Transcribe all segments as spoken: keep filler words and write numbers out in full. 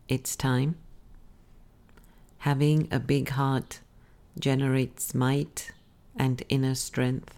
It's time. Having a big heart generates might and inner strength.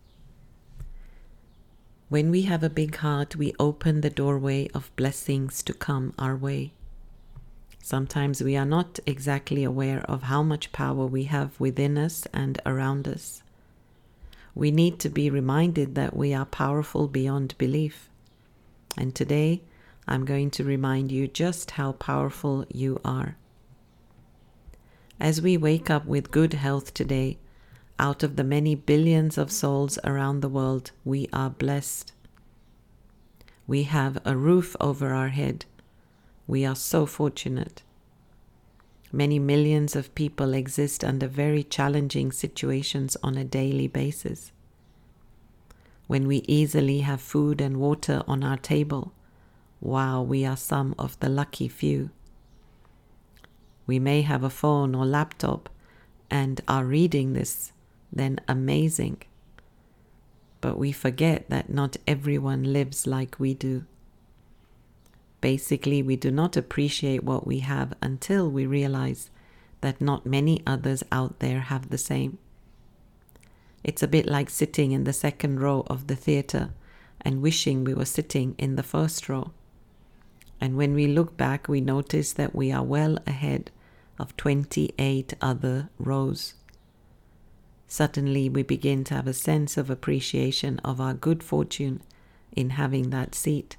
When we have a big heart, we open the doorway of blessings to come our way. Sometimes we are not exactly aware of how much power we have within us and around us. We need to be reminded that we are powerful beyond belief. And today, I'm going to remind you just how powerful you are. As we wake up with good health today, out of the many billions of souls around the world, we are blessed. We have a roof over our head. We are so fortunate. Many millions of people exist under very challenging situations on a daily basis. When we easily have food and water on our table, wow, we are some of the lucky few. We may have a phone or laptop and are reading this, then amazing. But we forget that not everyone lives like we do. Basically, we do not appreciate what we have until we realize that not many others out there have the same. It's a bit like sitting in the second row of the theater and wishing we were sitting in the first row. And when we look back, we notice that we are well ahead of twenty-eight other rows. Suddenly, we begin to have a sense of appreciation of our good fortune in having that seat.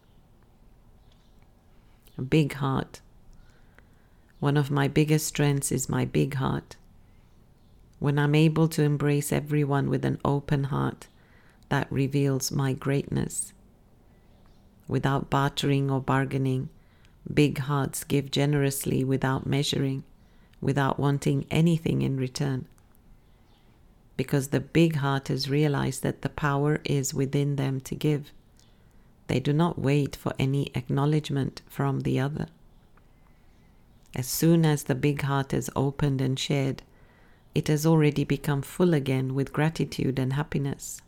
A big heart. One of my biggest strengths is my big heart. When I'm able to embrace everyone with an open heart, that reveals my greatness. Without bartering or bargaining, big hearts give generously without measuring, without wanting anything in return. Because the big heart has realized that the power is within them to give. They do not wait for any acknowledgement from the other. As soon as the big heart is opened and shared, it has already become full again with gratitude and happiness.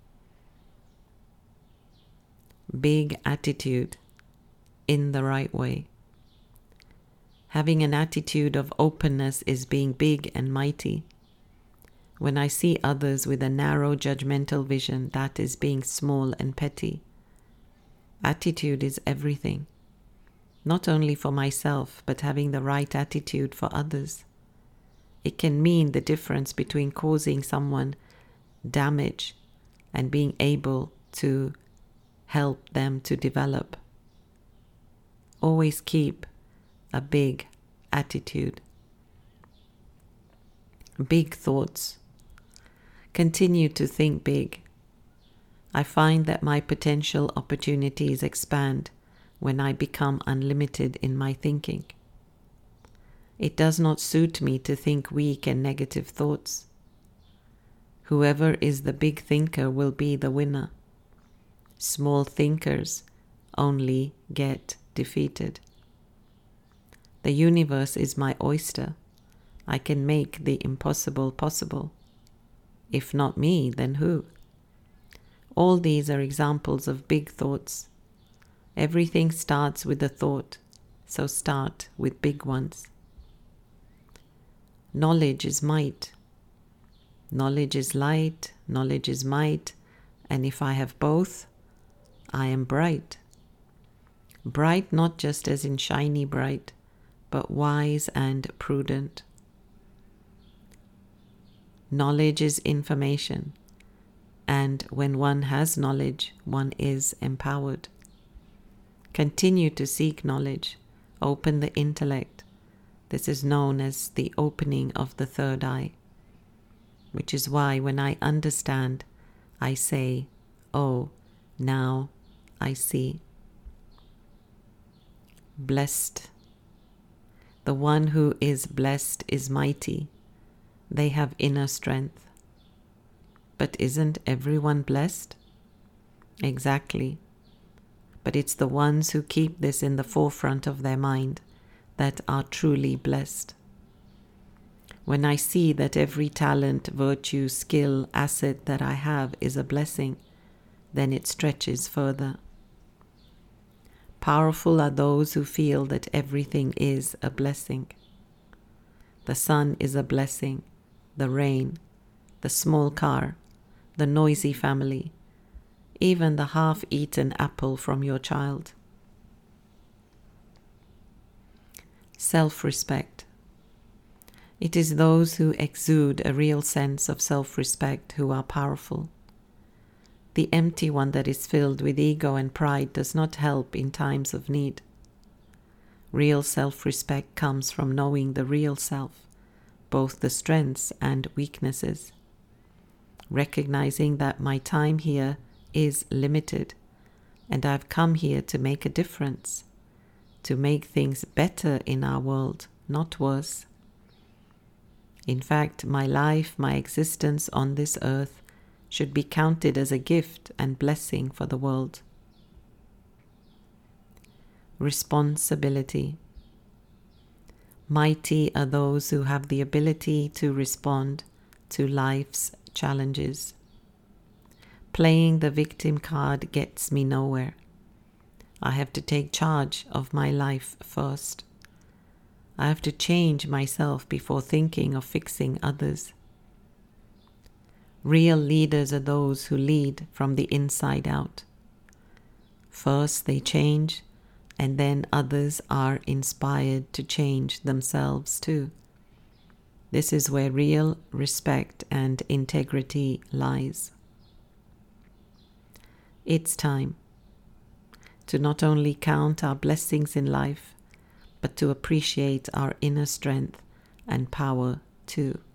Big attitude in the right way. Having an attitude of openness is being big and mighty. When I see others with a narrow judgmental vision, that is being small and petty. Attitude is everything. Not only for myself, but having the right attitude for others. It can mean the difference between causing someone damage and being able to help them to develop. Always keep a big attitude. Big thoughts. Continue to think big. I find that my potential opportunities expand when I become unlimited in my thinking. It does not suit me to think weak and negative thoughts. Whoever is the big thinker will be the winner. Small thinkers only get defeated. The universe is my oyster. I can make the impossible possible. If not me, then who? All these are examples of big thoughts. Everything starts with a thought, so start with big ones. Knowledge is might. Knowledge is light, knowledge is might, and if I have both, I am bright. Bright not just as in shiny bright, but wise and prudent. Knowledge is information, and when one has knowledge, one is empowered. Continue to seek knowledge. Open the intellect. This is known as the opening of the third eye, which is why when I understand, I say, oh, now I see. Blessed. The one who is blessed is mighty. They have inner strength. But isn't everyone blessed? Exactly. But it's the ones who keep this in the forefront of their mind that are truly blessed. When I see that every talent, virtue, skill, asset that I have is a blessing, then it stretches further. Powerful are those who feel that everything is a blessing. The sun is a blessing, the rain, the small car, the noisy family, even the half-eaten apple from your child. Self-respect. It is those who exude a real sense of self-respect who are powerful. The empty one that is filled with ego and pride does not help in times of need. Real self-respect comes from knowing the real self, both the strengths and weaknesses. Recognizing that my time here is limited, and I've come here to make a difference, to make things better in our world, not worse. In fact, my life, my existence on this earth should be counted as a gift and blessing for the world. Responsibility. Mighty are those who have the ability to respond to life's challenges. Playing the victim card gets me nowhere. I have to take charge of my life first. I have to change myself before thinking of fixing others. Real leaders are those who lead from the inside out. First they change, and then others are inspired to change themselves too. This is where real respect and integrity lies. It's time to not only count our blessings in life, but to appreciate our inner strength and power too.